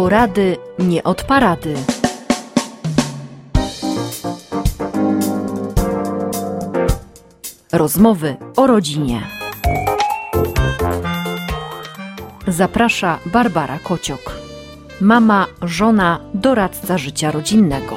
Porady nie od parady. Rozmowy o rodzinie. Zaprasza Barbara Kociok. Mama, żona, doradca życia rodzinnego.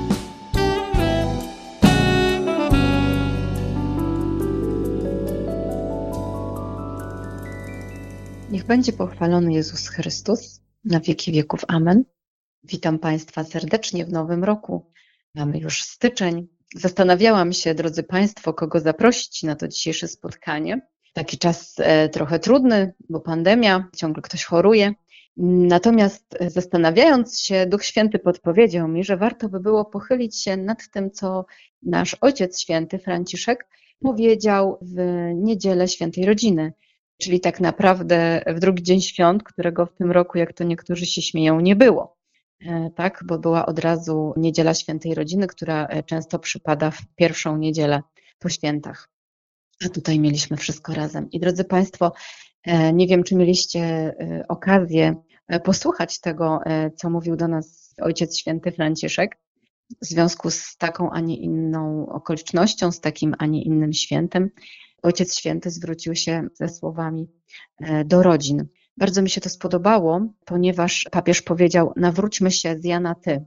Niech będzie pochwalony Jezus Chrystus na wieki wieków. Amen. Witam Państwa serdecznie w nowym roku. Mamy już styczeń. Zastanawiałam się, drodzy Państwo, kogo zaprosić na to dzisiejsze spotkanie. Taki czas trochę trudny, bo pandemia, ciągle ktoś choruje. Natomiast zastanawiając się, Duch Święty podpowiedział mi, że warto by było pochylić się nad tym, co nasz Ojciec Święty Franciszek powiedział w Niedzielę Świętej Rodziny. Czyli tak naprawdę w drugi dzień świąt, którego w tym roku, jak to niektórzy się śmieją, nie było. Tak, bo była od razu Niedziela Świętej Rodziny, która często przypada w pierwszą niedzielę po świętach. A tutaj mieliśmy wszystko razem. I drodzy Państwo, nie wiem, czy mieliście okazję posłuchać tego, co mówił do nas Ojciec Święty Franciszek w związku z taką, a nie inną okolicznością, z takim, a nie innym świętem. Ojciec Święty zwrócił się ze słowami do rodzin. Bardzo mi się to spodobało, ponieważ papież powiedział: nawróćmy się z ja na ty.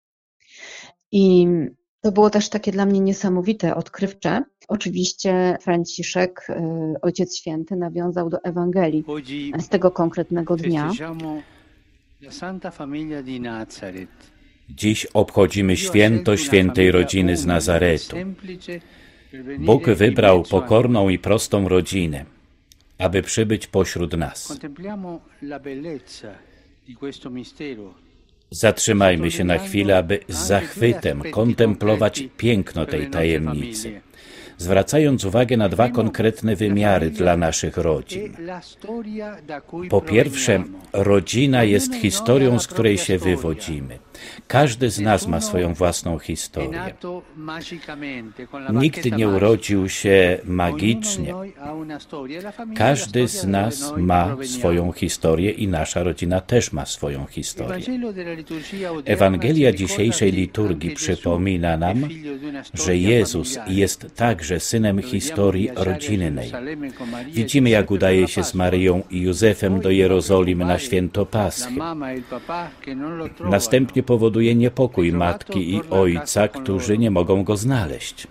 I to było też takie dla mnie niesamowite, odkrywcze. Oczywiście Franciszek, Ojciec Święty, nawiązał do Ewangelii z tego konkretnego dnia. Dziś obchodzimy święto świętej rodziny z Nazaretu. Bóg wybrał pokorną i prostą rodzinę, aby przybyć pośród nas. Zatrzymajmy się na chwilę, aby z zachwytem kontemplować piękno tej tajemnicy, zwracając uwagę na dwa konkretne wymiary dla naszych rodzin. Po pierwsze, rodzina jest historią, z której się wywodzimy. Każdy z nas ma swoją własną historię. Nikt nie urodził się magicznie. Każdy z nas ma swoją historię i nasza rodzina też ma swoją historię. Ewangelia dzisiejszej liturgii przypomina nam, że Jezus jest także synem historii rodzinnej. Widzimy, jak udaje się z Maryją i Józefem do Jerozolimy na święto Paschy. Następnie powoduje niepokój matki i ojca, którzy nie mogą go znaleźć.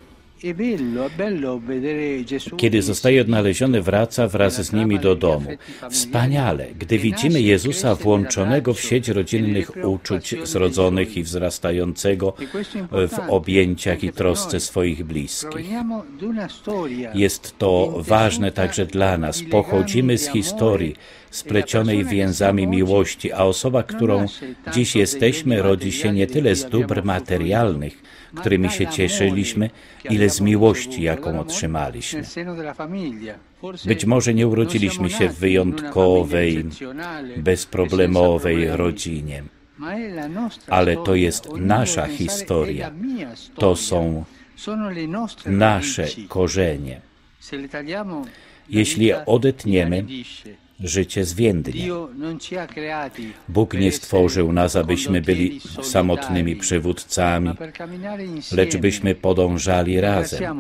Kiedy zostaje odnaleziony, wraca wraz z nimi do domu. Wspaniale, gdy widzimy Jezusa włączonego w sieć rodzinnych uczuć, zrodzonych i wzrastającego w objęciach i trosce swoich bliskich. Jest to ważne także dla nas. Pochodzimy z historii splecionej więzami miłości, a osoba, którą dziś jesteśmy, rodzi się nie tyle z dóbr materialnych, którymi się cieszyliśmy, ile z miłości, jaką otrzymaliśmy. Być może nie urodziliśmy się w wyjątkowej, bezproblemowej rodzinie, ale to jest nasza historia, to są nasze korzenie. Jeśli je odetniemy, życie zwiędnie. Bóg nie stworzył nas, abyśmy byli samotnymi przywódcami, lecz byśmy podążali razem.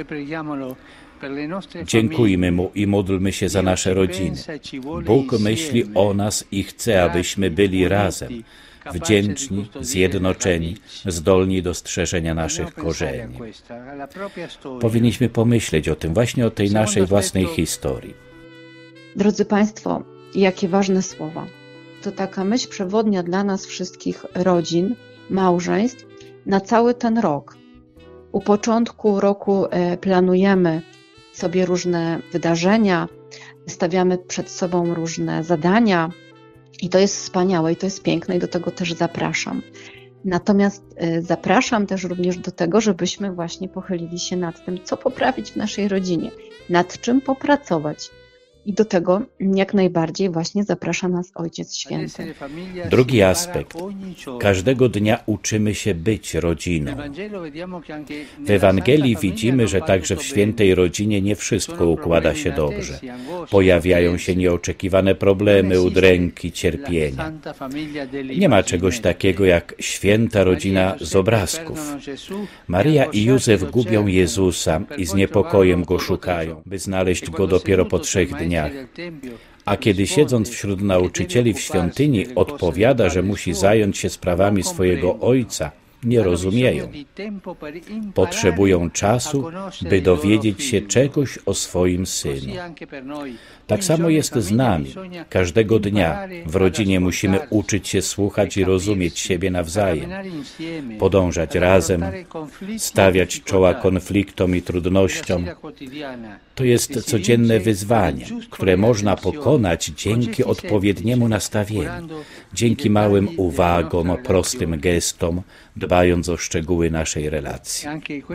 Dziękujmy Mu i módlmy się za nasze rodziny. Bóg myśli o nas i chce, abyśmy byli razem, wdzięczni, zjednoczeni, zdolni do strzeżenia naszych korzeni. Powinniśmy pomyśleć o tym, właśnie o tej naszej własnej historii. Drodzy Państwo, jakie ważne słowa. To taka myśl przewodnia dla nas wszystkich rodzin, małżeństw na cały ten rok. U początku roku planujemy sobie różne wydarzenia, stawiamy przed sobą różne zadania i to jest wspaniałe i to jest piękne i do tego też zapraszam. Natomiast zapraszam też również do tego, żebyśmy właśnie pochylili się nad tym, co poprawić w naszej rodzinie, nad czym popracować. I do tego jak najbardziej właśnie zaprasza nas Ojciec Święty. Drugi aspekt. Każdego dnia uczymy się być rodziną. W Ewangelii widzimy, że także w świętej rodzinie nie wszystko układa się dobrze. Pojawiają się nieoczekiwane problemy, udręki, cierpienia. Nie ma czegoś takiego jak święta rodzina z obrazków. Maryja i Józef gubią Jezusa i z niepokojem Go szukają, by znaleźć Go dopiero po 3 dniach. A kiedy siedząc wśród nauczycieli w świątyni odpowiada, że musi zająć się sprawami swojego ojca, nie rozumieją. Potrzebują czasu, by dowiedzieć się czegoś o swoim synu. Tak samo jest z nami. Każdego dnia w rodzinie musimy uczyć się słuchać i rozumieć siebie nawzajem, podążać razem, stawiać czoła konfliktom i trudnościom. To jest codzienne wyzwanie, które można pokonać dzięki odpowiedniemu nastawieniu, dzięki małym uwagom, prostym gestom, dbając o szczegóły naszej relacji.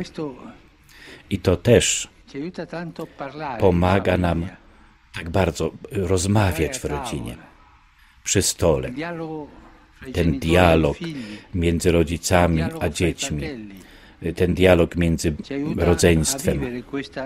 I to też pomaga nam tak bardzo rozmawiać w rodzinie, przy stole. Ten dialog między rodzicami a dziećmi, ten dialog między rodzeństwem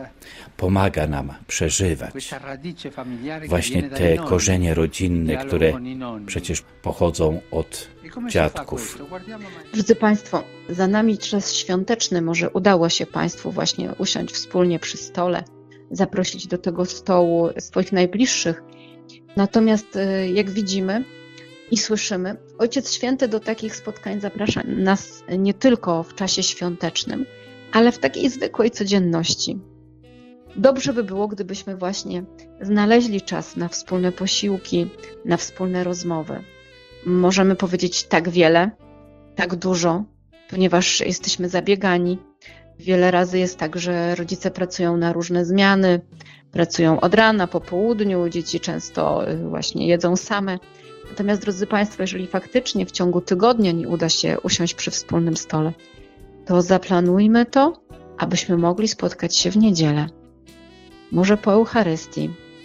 pomaga nam przeżywać właśnie te korzenie rodzinne, które przecież pochodzą od dziadków. Drodzy Państwo, za nami czas świąteczny. Może udało się Państwu właśnie usiąść wspólnie przy stole, zaprosić do tego stołu swoich najbliższych. Natomiast jak widzimy i słyszymy, Ojciec Święty do takich spotkań zaprasza nas nie tylko w czasie świątecznym, ale w takiej zwykłej codzienności. Dobrze by było, gdybyśmy właśnie znaleźli czas na wspólne posiłki, na wspólne rozmowy. Możemy powiedzieć tak wiele, tak dużo, ponieważ jesteśmy zabiegani. Wiele razy jest tak, że rodzice pracują na różne zmiany, pracują od rana, po południu, dzieci często właśnie jedzą same. Natomiast, drodzy Państwo, jeżeli faktycznie w ciągu tygodnia nie uda się usiąść przy wspólnym stole, to zaplanujmy to, abyśmy mogli spotkać się w niedzielę. Może po Eucharystii,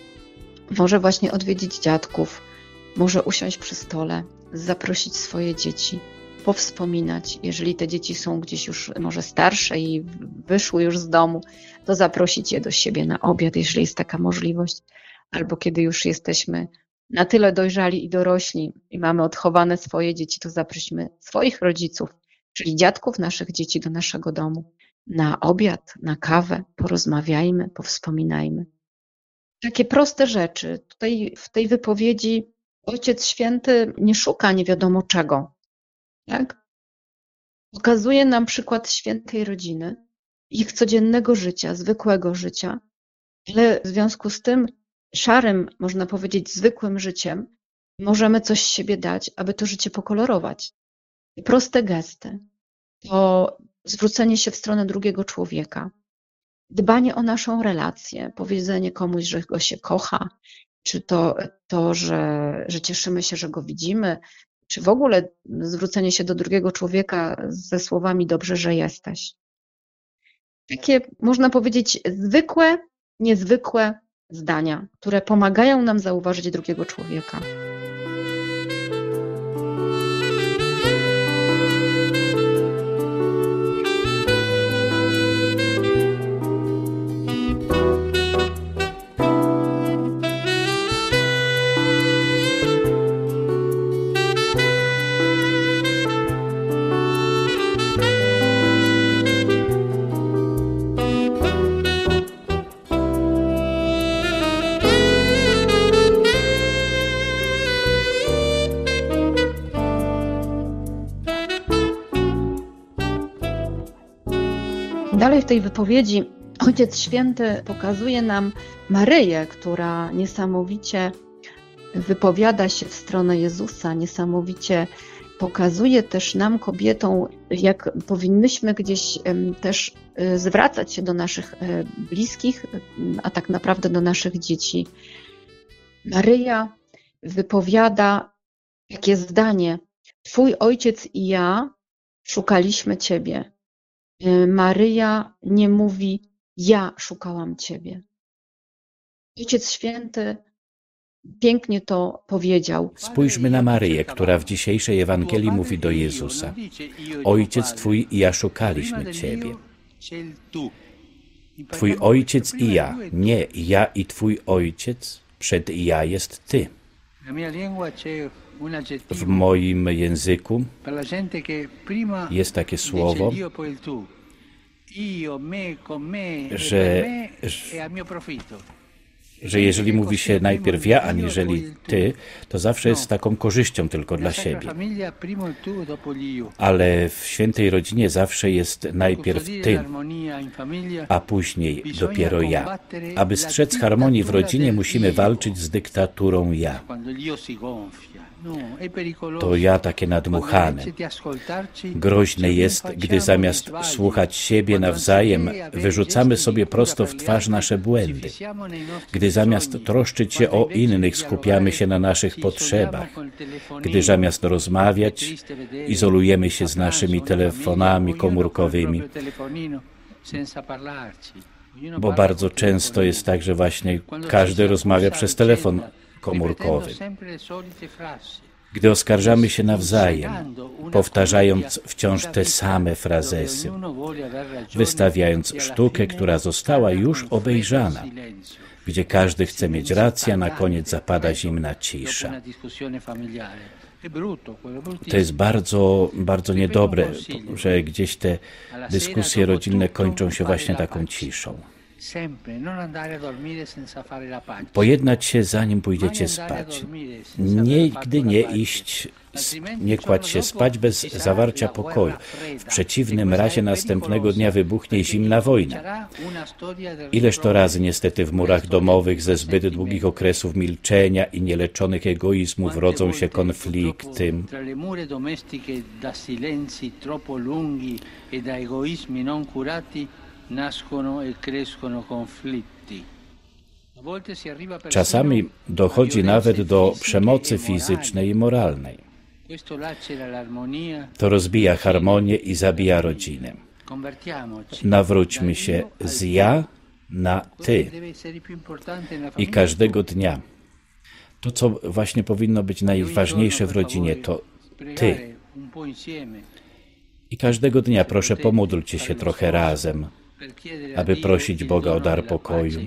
może właśnie odwiedzić dziadków, może usiąść przy stole, zaprosić swoje dzieci, powspominać. Jeżeli te dzieci są gdzieś już może starsze i wyszły już z domu, to zaprosić je do siebie na obiad, jeżeli jest taka możliwość. Albo kiedy już jesteśmy na tyle dojrzali i dorośli i mamy odchowane swoje dzieci, to zaprosimy swoich rodziców, czyli dziadków naszych dzieci do naszego domu na obiad, na kawę, porozmawiajmy, powspominajmy. Takie proste rzeczy. Tutaj w tej wypowiedzi Ojciec Święty nie szuka nie wiadomo czego. Tak? Pokazuje nam przykład świętej rodziny, ich codziennego życia, zwykłego życia, ale w związku z tym szarym, można powiedzieć, zwykłym życiem możemy coś z siebie dać, aby to życie pokolorować. Proste gesty, to zwrócenie się w stronę drugiego człowieka, dbanie o naszą relację, powiedzenie komuś, że go się kocha, czy to że cieszymy się, że go widzimy, czy w ogóle zwrócenie się do drugiego człowieka ze słowami dobrze, że jesteś. Takie, można powiedzieć, zwykłe, niezwykłe zdania, które pomagają nam zauważyć drugiego człowieka. Dalej w tej wypowiedzi Ojciec Święty pokazuje nam Maryję, która niesamowicie wypowiada się w stronę Jezusa, niesamowicie pokazuje też nam, kobietom, jak powinnyśmy gdzieś też zwracać się do naszych bliskich, a tak naprawdę do naszych dzieci. Maryja wypowiada takie zdanie: Twój ojciec i ja szukaliśmy Ciebie. Maryja nie mówi: ja szukałam Ciebie. Ojciec Święty pięknie to powiedział. Spójrzmy na Maryję, która w dzisiejszej Ewangelii mówi do Jezusa: Ojciec Twój i ja szukaliśmy Ciebie. Twój ojciec i ja, nie ja i Twój ojciec, przed ja jest Ty. W moim języku jest takie słowo, że jeżeli mówi się najpierw ja, aniżeli ty, to zawsze jest taką korzyścią tylko dla siebie. Ale w świętej rodzinie zawsze jest najpierw ty, a później dopiero ja. Aby strzec harmonii w rodzinie, musimy walczyć z dyktaturą ja. To ja takie nadmuchane. Groźne jest, gdy zamiast słuchać siebie nawzajem, wyrzucamy sobie prosto w twarz nasze błędy. Gdy zamiast troszczyć się o innych, skupiamy się na naszych potrzebach. Gdy zamiast rozmawiać, izolujemy się z naszymi telefonami komórkowymi. Bo bardzo często jest tak, że właśnie każdy rozmawia przez telefon komórkowy. Gdy oskarżamy się nawzajem, powtarzając wciąż te same frazesy, wystawiając sztukę, która została już obejrzana, gdzie każdy chce mieć rację, a na koniec zapada zimna cisza. To jest bardzo, bardzo niedobre, że gdzieś te dyskusje rodzinne kończą się właśnie taką ciszą. Pojednać się, zanim pójdziecie spać. Nigdy nie kładź się spać bez zawarcia pokoju. W przeciwnym razie następnego dnia wybuchnie zimna wojna. Ileż to razy niestety w murach domowych ze zbyt długich okresów milczenia i nieleczonych egoizmów rodzą się konflikty. Czasami dochodzi nawet do przemocy fizycznej i moralnej. To rozbija harmonię i zabija rodzinę. Nawróćmy się z ja na ty. I każdego dnia. To, co właśnie powinno być najważniejsze w rodzinie, to ty. I każdego dnia proszę, pomódlcie się trochę razem, aby prosić Boga o dar pokoju.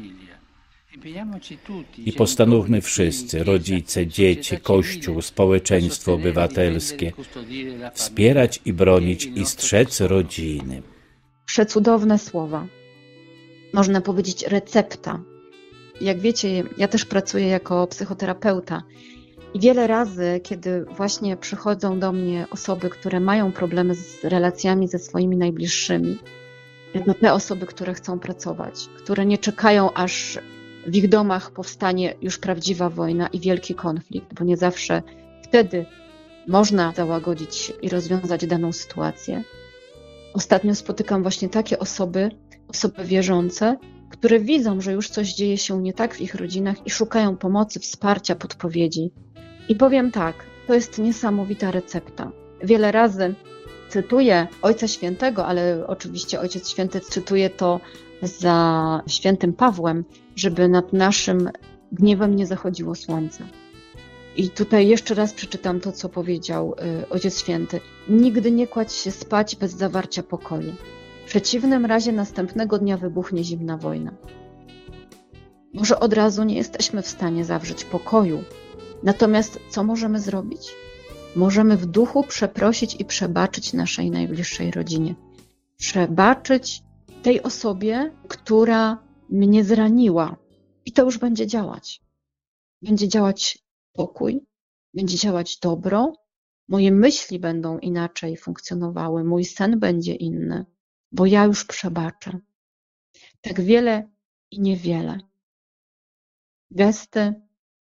I postanówmy wszyscy, rodzice, dzieci, Kościół, społeczeństwo obywatelskie, wspierać i bronić i strzec rodziny. Przecudowne słowa. Można powiedzieć recepta. Jak wiecie, ja też pracuję jako psychoterapeuta i wiele razy, kiedy właśnie przychodzą do mnie osoby, które mają problemy z relacjami ze swoimi najbliższymi, to te osoby, które chcą pracować, które nie czekają, aż w ich domach powstanie już prawdziwa wojna i wielki konflikt, bo nie zawsze wtedy można załagodzić i rozwiązać daną sytuację. Ostatnio spotykam właśnie takie osoby wierzące, które widzą, że już coś dzieje się nie tak w ich rodzinach i szukają pomocy, wsparcia, podpowiedzi. I powiem tak, to jest niesamowita recepta. Wiele razy cytuję Ojca Świętego, ale oczywiście Ojciec Święty cytuje to za świętym Pawłem, żeby nad naszym gniewem nie zachodziło słońce. I tutaj jeszcze raz przeczytam to, co powiedział Ojciec Święty. Nigdy nie kładź się spać bez zawarcia pokoju. W przeciwnym razie następnego dnia wybuchnie zimna wojna. Może od razu nie jesteśmy w stanie zawrzeć pokoju. Natomiast co możemy zrobić? Możemy w duchu przeprosić i przebaczyć naszej najbliższej rodzinie. Przebaczyć tej osobie, która mnie zraniła. I to już będzie działać. Będzie działać pokój, będzie działać dobro, moje myśli będą inaczej funkcjonowały, mój sen będzie inny, bo ja już przebaczę. Tak wiele i niewiele. Gesty,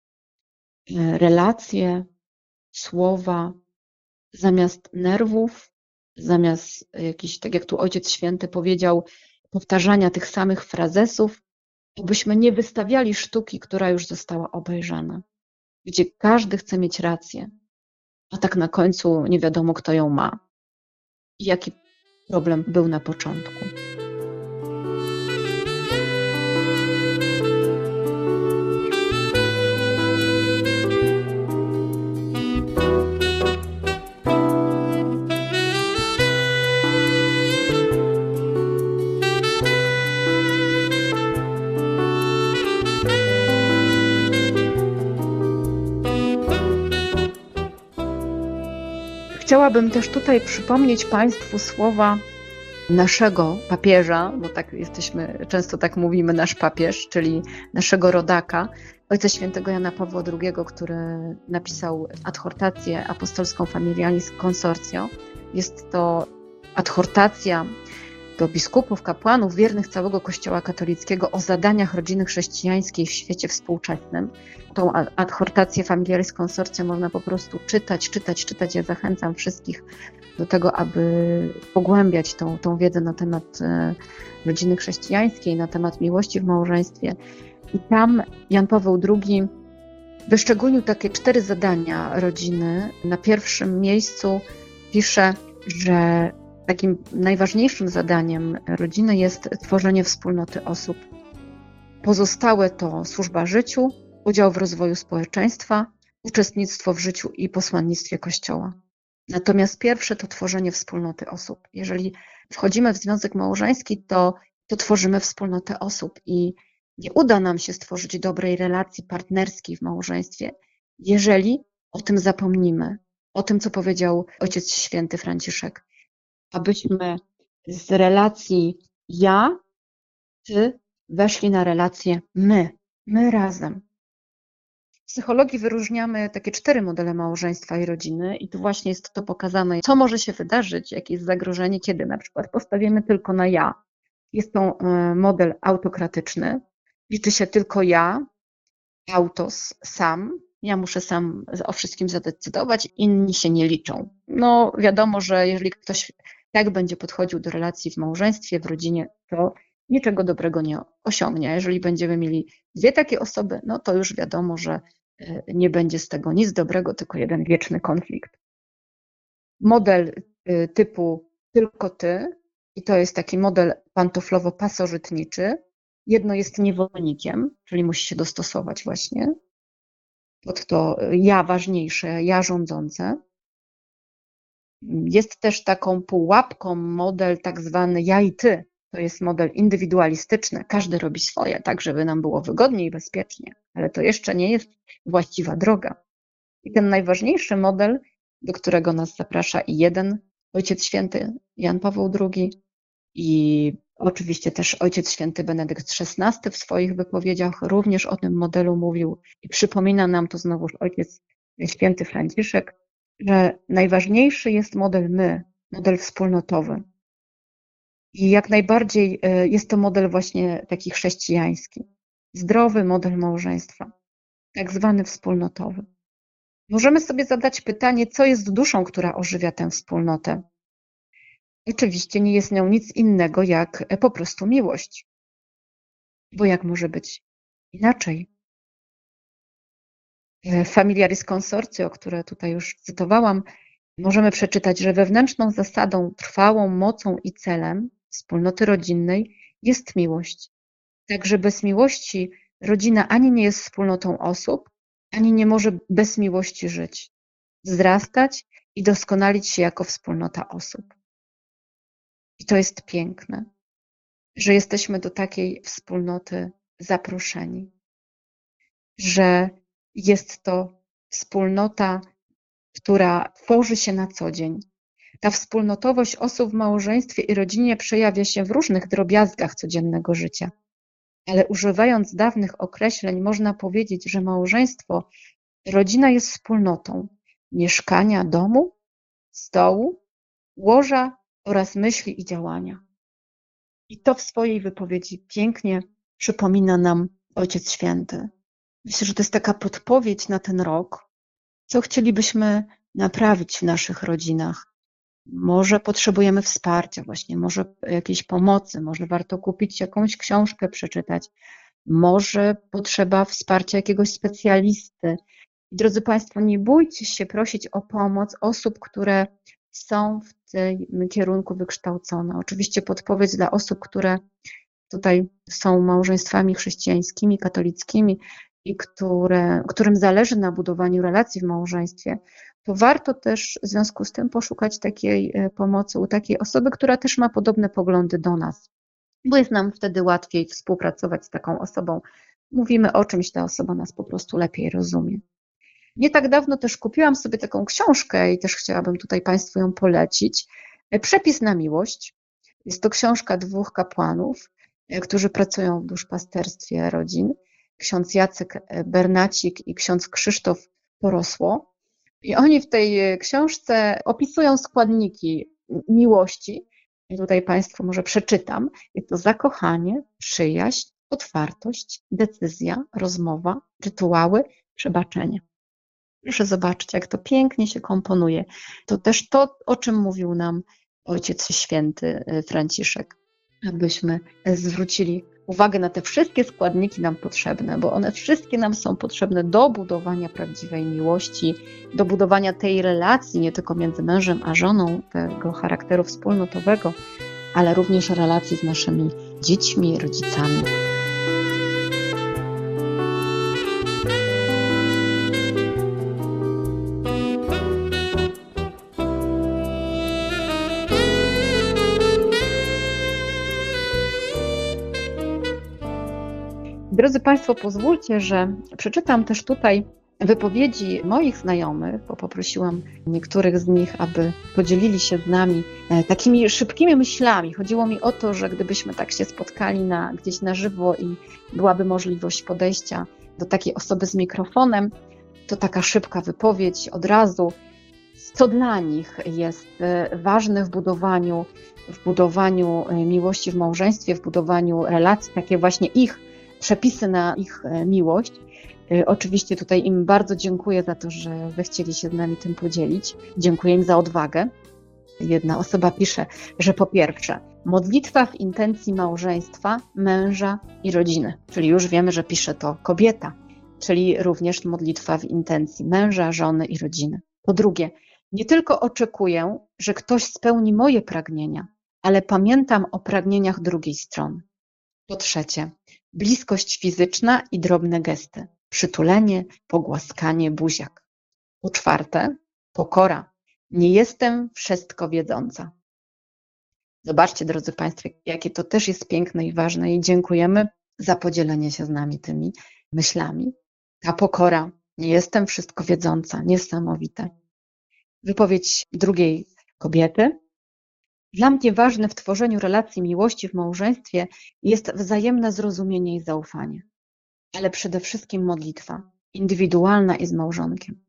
relacje, słowa, zamiast nerwów, zamiast jakichś, tak jak tu Ojciec Święty powiedział, powtarzania tych samych frazesów, byśmy nie wystawiali sztuki, która już została obejrzana, gdzie każdy chce mieć rację, a tak na końcu nie wiadomo, kto ją ma i jaki problem był na początku. Chciałabym też tutaj przypomnieć Państwu słowa naszego papieża, bo tak jesteśmy, często tak mówimy, nasz papież, czyli naszego rodaka, Ojca Świętego Jana Pawła II, który napisał adhortację apostolską Familiaris Consortio. Jest to adhortacja do biskupów, kapłanów, wiernych całego Kościoła katolickiego o zadaniach rodziny chrześcijańskiej w świecie współczesnym. Tą adhortację Familiaris Consortio można po prostu czytać. Ja zachęcam wszystkich do tego, aby pogłębiać tą wiedzę na temat rodziny chrześcijańskiej, na temat miłości w małżeństwie. I tam Jan Paweł II wyszczególnił takie 4 zadania rodziny. Na pierwszym miejscu pisze, że takim najważniejszym zadaniem rodziny jest tworzenie wspólnoty osób. Pozostałe to służba życiu, udział w rozwoju społeczeństwa, uczestnictwo w życiu i posłannictwie Kościoła. Natomiast pierwsze to tworzenie wspólnoty osób. Jeżeli wchodzimy w związek małżeński, to tworzymy wspólnotę osób i nie uda nam się stworzyć dobrej relacji partnerskiej w małżeństwie, jeżeli o tym zapomnimy, o tym, co powiedział Ojciec Święty Franciszek, abyśmy z relacji ja, ty weszli na relację my razem. W psychologii wyróżniamy takie 4 modele małżeństwa i rodziny i tu właśnie jest to pokazane, co może się wydarzyć, jakie jest zagrożenie, kiedy na przykład postawimy tylko na ja. Jest to model autokratyczny, liczy się tylko ja, autos, sam. Ja muszę sam o wszystkim zadecydować, inni się nie liczą. No wiadomo, że jeżeli ktoś tak będzie podchodził do relacji w małżeństwie, w rodzinie, to niczego dobrego nie osiągnie. A jeżeli będziemy mieli 2 takie osoby, no to już wiadomo, że nie będzie z tego nic dobrego, tylko jeden wieczny konflikt. Model typu tylko ty, i to jest taki model pantoflowo-pasożytniczy. Jedno jest niewolnikiem, czyli musi się dostosować właśnie pod to ja ważniejsze, ja rządzące. Jest też taką pułapką model tak zwany ja i ty. To jest model indywidualistyczny. Każdy robi swoje, tak żeby nam było wygodnie i bezpiecznie. Ale to jeszcze nie jest właściwa droga. I ten najważniejszy model, do którego nas zaprasza i Ojciec Święty Jan Paweł II i oczywiście też Ojciec Święty Benedykt XVI w swoich wypowiedziach również o tym modelu mówił i przypomina nam to znowuż Ojciec Święty Franciszek, że najważniejszy jest model model wspólnotowy. I jak najbardziej jest to model właśnie taki chrześcijański. Zdrowy model małżeństwa, tak zwany wspólnotowy. Możemy sobie zadać pytanie, co jest duszą, która ożywia tę wspólnotę. Oczywiście nie jest nią nic innego jak po prostu miłość. Bo jak może być inaczej? W Familiaris Consortio, które tutaj już cytowałam, możemy przeczytać, że wewnętrzną zasadą, trwałą mocą i celem wspólnoty rodzinnej jest miłość. Także bez miłości rodzina ani nie jest wspólnotą osób, ani nie może bez miłości żyć, wzrastać i doskonalić się jako wspólnota osób. I to jest piękne, że jesteśmy do takiej wspólnoty zaproszeni, że jest to wspólnota, która tworzy się na co dzień. Ta wspólnotowość osób w małżeństwie i rodzinie przejawia się w różnych drobiazgach codziennego życia. Ale używając dawnych określeń, można powiedzieć, że małżeństwo, rodzina jest wspólnotą mieszkania, domu, stołu, łoża oraz myśli i działania. I to w swojej wypowiedzi pięknie przypomina nam Ojciec Święty. Myślę, że to jest taka podpowiedź na ten rok, co chcielibyśmy naprawić w naszych rodzinach. Może potrzebujemy wsparcia właśnie, może jakiejś pomocy, może warto kupić jakąś książkę, przeczytać, może potrzeba wsparcia jakiegoś specjalisty. I drodzy Państwo, nie bójcie się prosić o pomoc osób, które są w tym kierunku wykształcone. Oczywiście podpowiedź dla osób, które tutaj są małżeństwami chrześcijańskimi, katolickimi i którym zależy na budowaniu relacji w małżeństwie, to warto też w związku z tym poszukać takiej pomocy u takiej osoby, która też ma podobne poglądy do nas, bo jest nam wtedy łatwiej współpracować z taką osobą. Mówimy o czymś, ta osoba nas po prostu lepiej rozumie. Nie tak dawno też kupiłam sobie taką książkę i też chciałabym tutaj Państwu ją polecić. Przepis na miłość. Jest to książka 2 kapłanów, którzy pracują w duszpasterstwie rodzin. Ksiądz Jacek Bernacik i ksiądz Krzysztof Porosło. I oni w tej książce opisują składniki miłości. I tutaj Państwu może przeczytam. Jest to zakochanie, przyjaźń, otwartość, decyzja, rozmowa, rytuały, przebaczenie. Proszę zobaczyć, jak to pięknie się komponuje. To też to, o czym mówił nam Ojciec Święty Franciszek, abyśmy zwrócili uwagę na te wszystkie składniki nam potrzebne, bo one wszystkie nam są potrzebne do budowania prawdziwej miłości, do budowania tej relacji nie tylko między mężem a żoną, tego charakteru wspólnotowego, ale również relacji z naszymi dziećmi, rodzicami. Drodzy Państwo, pozwólcie, że przeczytam też tutaj wypowiedzi moich znajomych, bo poprosiłam niektórych z nich, aby podzielili się z nami takimi szybkimi myślami. Chodziło mi o to, że gdybyśmy tak się spotkali gdzieś na żywo i byłaby możliwość podejścia do takiej osoby z mikrofonem, to taka szybka wypowiedź od razu, co dla nich jest ważne w budowaniu miłości w małżeństwie, w budowaniu relacji, takie właśnie ich przepisy na ich miłość. Oczywiście tutaj im bardzo dziękuję za to, że zechcieli się z nami tym podzielić. Dziękuję im za odwagę. Jedna osoba pisze, że po pierwsze, modlitwa w intencji małżeństwa, męża i rodziny. Czyli już wiemy, że pisze to kobieta, czyli również modlitwa w intencji męża, żony i rodziny. Po drugie, nie tylko oczekuję, że ktoś spełni moje pragnienia, ale pamiętam o pragnieniach drugiej strony. Po trzecie, bliskość fizyczna i drobne gesty. Przytulenie, pogłaskanie, buziak. Po czwarte, pokora. Nie jestem wszystko wiedząca. Zobaczcie, drodzy Państwo, jakie to też jest piękne i ważne i dziękujemy za podzielenie się z nami tymi myślami. Ta pokora. Nie jestem wszystko wiedząca. Niesamowite. Wypowiedź drugiej kobiety. Dla mnie ważne w tworzeniu relacji miłości w małżeństwie jest wzajemne zrozumienie i zaufanie, ale przede wszystkim modlitwa, indywidualna i z małżonkiem.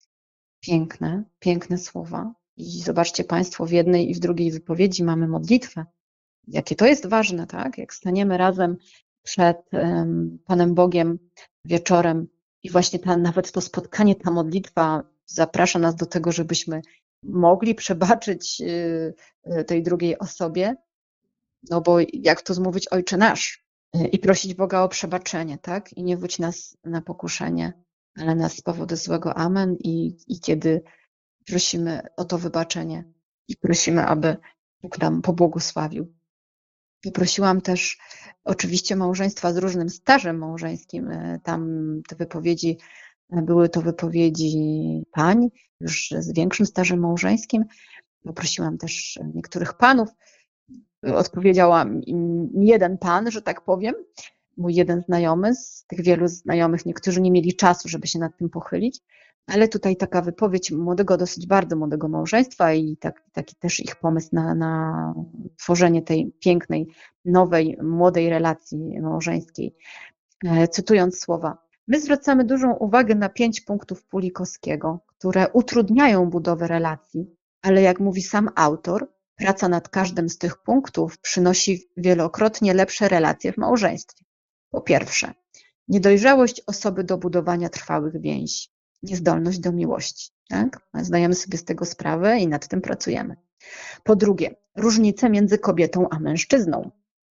Piękne, piękne słowa. I zobaczcie Państwo, w jednej i w drugiej wypowiedzi mamy modlitwę. Jakie to jest ważne, tak? Jak staniemy razem przed Panem Bogiem wieczorem i właśnie nawet to spotkanie, ta modlitwa zaprasza nas do tego, żebyśmy mogli przebaczyć tej drugiej osobie, no bo jak to zmówić Ojcze Nasz i prosić Boga o przebaczenie, tak? I nie wódź nas na pokuszenie, ale nas z powodu złego. Amen. I kiedy prosimy o to wybaczenie i prosimy, aby Bóg nam pobłogosławił. Poprosiłam też oczywiście małżeństwa z różnym stażem małżeńskim. Tam te wypowiedzi były to wypowiedzi pań, już z większym stażem małżeńskim. Poprosiłam też niektórych panów. Odpowiedziała mi jeden pan, że tak powiem, mój jeden znajomy, z tych wielu znajomych, niektórzy nie mieli czasu, żeby się nad tym pochylić, ale tutaj taka wypowiedź młodego, dosyć bardzo młodego małżeństwa i taki też ich pomysł na tworzenie tej pięknej, nowej, młodej relacji małżeńskiej. Cytując słowa: my zwracamy dużą uwagę na 5 punktów Pulikowskiego, które utrudniają budowę relacji, ale jak mówi sam autor, praca nad każdym z tych punktów przynosi wielokrotnie lepsze relacje w małżeństwie. Po pierwsze, niedojrzałość osoby do budowania trwałych więzi, niezdolność do miłości. Tak? Zdajemy sobie z tego sprawę i nad tym pracujemy. Po drugie, różnice między kobietą a mężczyzną.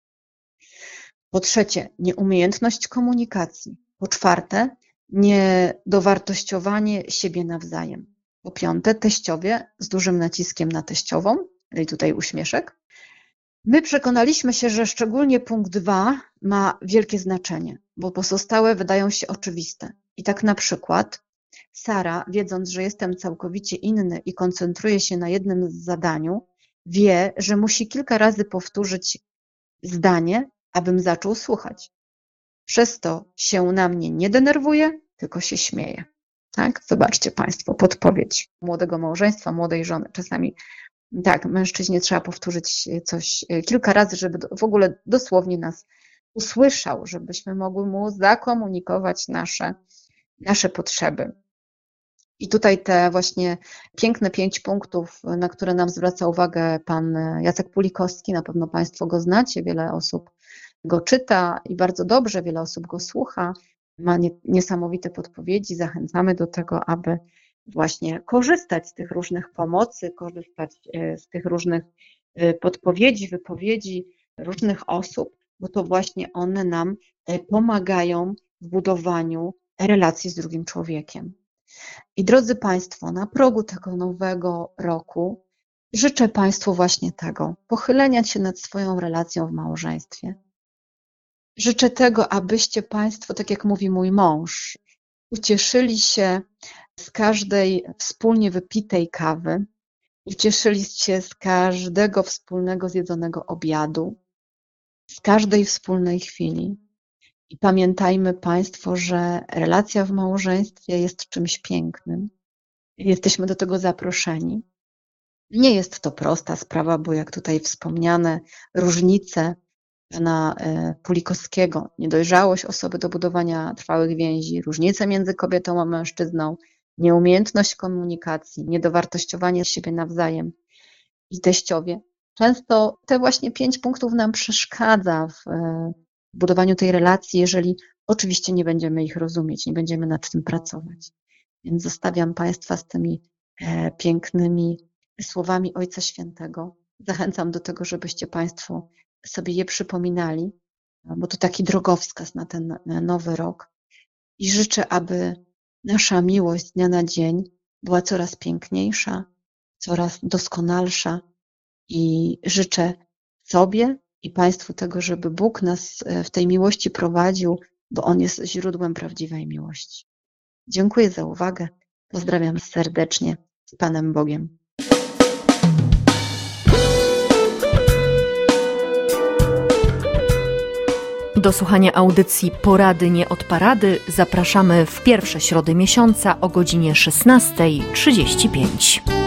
Po trzecie, nieumiejętność komunikacji. Po czwarte, niedowartościowanie siebie nawzajem. Po piąte, teściowie z dużym naciskiem na teściową, i tutaj uśmieszek. My przekonaliśmy się, że szczególnie punkt 2 ma wielkie znaczenie, bo pozostałe wydają się oczywiste. I tak na przykład Sara, wiedząc, że jestem całkowicie inny i koncentruję się na jednym zadaniu, wie, że musi kilka razy powtórzyć zdanie, abym zaczął słuchać. Przez to się na mnie nie denerwuje, tylko się śmieje. Tak? Zobaczcie Państwo, podpowiedź młodego małżeństwa, młodej żony. Czasami tak, mężczyźnie trzeba powtórzyć coś kilka razy, żeby w ogóle dosłownie nas usłyszał, żebyśmy mogły mu zakomunikować nasze potrzeby. I tutaj te właśnie piękne 5 punktów, na które nam zwraca uwagę pan Jacek Pulikowski, na pewno Państwo go znacie, wiele osób go czyta i bardzo dobrze, wiele osób go słucha, ma niesamowite podpowiedzi. Zachęcamy do tego, aby właśnie korzystać z tych różnych pomocy, korzystać z tych różnych podpowiedzi, wypowiedzi różnych osób, bo to właśnie one nam pomagają w budowaniu relacji z drugim człowiekiem. I drodzy Państwo, na progu tego nowego roku życzę Państwu właśnie tego, pochylenia się nad swoją relacją w małżeństwie. Życzę tego, abyście Państwo, tak jak mówi mój mąż, ucieszyli się z każdej wspólnie wypitej kawy, ucieszyli się z każdego wspólnego zjedzonego obiadu, z każdej wspólnej chwili. I pamiętajmy Państwo, że relacja w małżeństwie jest czymś pięknym. Jesteśmy do tego zaproszeni. Nie jest to prosta sprawa, bo jak tutaj wspomniane, różnice pana Pulikowskiego, niedojrzałość osoby do budowania trwałych więzi, różnice między kobietą a mężczyzną, nieumiejętność komunikacji, niedowartościowanie siebie nawzajem i teściowie. Często te właśnie 5 punktów nam przeszkadza w budowaniu tej relacji, jeżeli oczywiście nie będziemy ich rozumieć, nie będziemy nad tym pracować. Więc zostawiam Państwa z tymi pięknymi słowami Ojca Świętego. Zachęcam do tego, żebyście Państwo sobie je przypominali, bo to taki drogowskaz na ten nowy rok. I życzę, aby nasza miłość z dnia na dzień była coraz piękniejsza, coraz doskonalsza i życzę sobie i Państwu tego, żeby Bóg nas w tej miłości prowadził, bo On jest źródłem prawdziwej miłości. Dziękuję za uwagę. Pozdrawiam serdecznie. Z Panem Bogiem. Do słuchania audycji Porady nie od parady zapraszamy w pierwsze środy miesiąca o godzinie 16:35.